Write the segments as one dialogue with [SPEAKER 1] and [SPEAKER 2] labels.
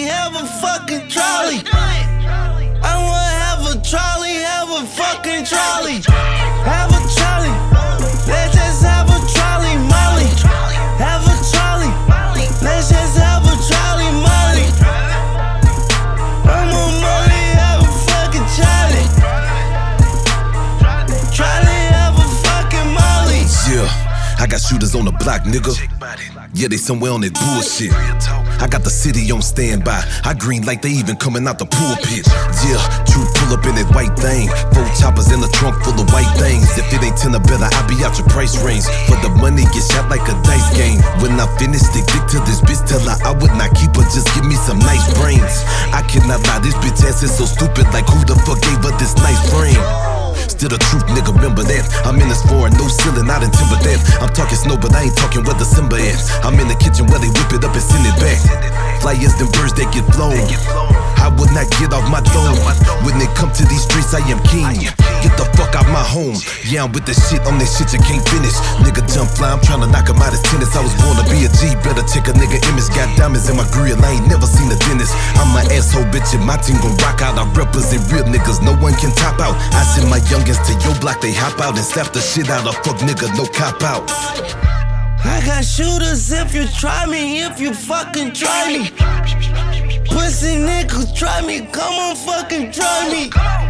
[SPEAKER 1] have a fucking trolley. I wanna have a trolley, have a fucking trolley. Have a trolley. Let's just have a trolley, Molly. Have a trolley. Let's just have a trolley, Molly. I'm on Molly, have a fucking trolley. Trolley, have a fucking Molly.
[SPEAKER 2] Yeah, I got shooters on the block, nigga. Yeah, they somewhere on that bullshit. I got the city on standby. I green like they even coming out the pulpit. Yeah, true pull up in that white thing. 4 choppers in the trunk full of white things. If it ain't 10 or better, I be out your price range. For the money, get shot like a dice game. When I finish, stick dick to this bitch. Tell her I would not keep her, just give me some nice brains. I cannot lie, this bitch ass is so stupid. Like who the fuck gave her this nice frame? Still the truth, nigga, remember that. I'm in this foreign, no ceiling, not in timber that. I'm talking snow, but I ain't talking where the Simba at. I'm in the kitchen where they whip it up and send it back. Flyers them birds that get flown. I would not get off my throne. When they come to these streets, I am king. Get the fuck out my home. Yeah, I'm with the shit on that shit you can't finish. Nigga jump fly, I'm tryna knock him out his tennis. I was born to be a G, better check a nigga image. Got diamonds in my grill, I ain't never seen a dentist. I'm an asshole bitch and my team gon' rock out. I represent real niggas, no one can top out. I send my youngins to your block, they hop out and slap the shit out of fuck nigga, no cop out.
[SPEAKER 1] I got shooters if you try me, if you fucking try me. Pussy niggas try me, come on fucking try me.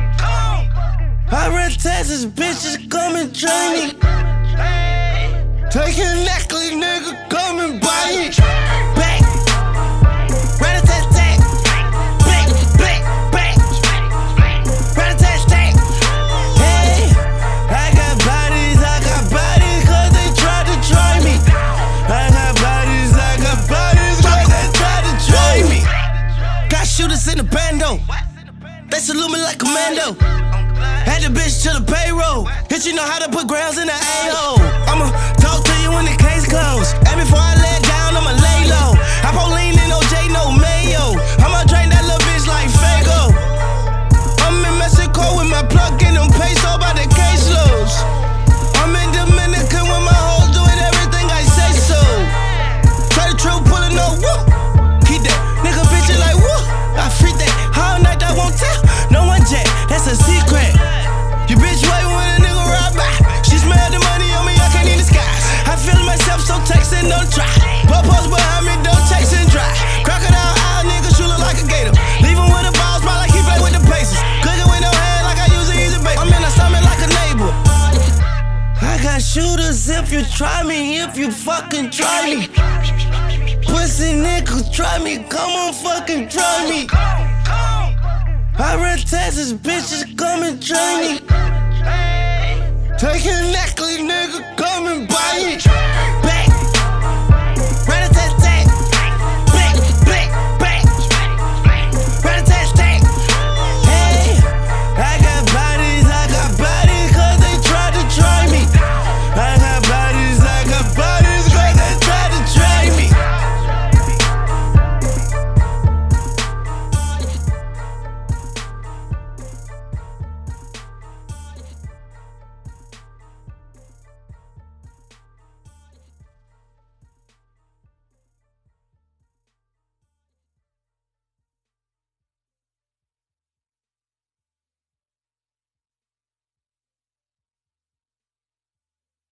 [SPEAKER 1] I run Texas, bitches come and try me. Take your necklace, nigga, come and buy it. Back, rat-a-tat-tat. Back, back, back. Rat-a-tat-tat. Hey, I got bodies, cause they tried to try me. I got bodies, cause they tried to try me. Got shooters in the bando. They salute me like commando. Had the bitch to the payroll. Hit you know how to put grounds in the A-hole. I'ma talk to you when the case closed. And before I lay down, I'ma lay low. I pour lean in OJ, no mayo. I'ma drain that little bitch like Fago. I'm in Mexico with my plug in them peso by the caseloads. I'm in Dominican with my hoes doing everything I say so. Try the truth, pullin' no whoop. Keep that nigga bitchin' like whoop. I freak that all night, I won't tell no one jet, that's a secret. Your bitch waitin' when a nigga ride by. She smell the money on me, I can't even disguise. I feel myself so textin', don't try. Purpose behind me, don't text and dry. Crocodile eye, nigga, shoot look like a gator. Leave him with a ball, smile like he play with the Pacers. Cookin' with no hand like I use an easy bait. I'm in a stomach like a neighbor. I got shooters if you try me, if you fucking try me. Pussy niggas try me, come on fucking try me. I run Texas, bitches come and try me. Take your necklace, nigga, come and buy it.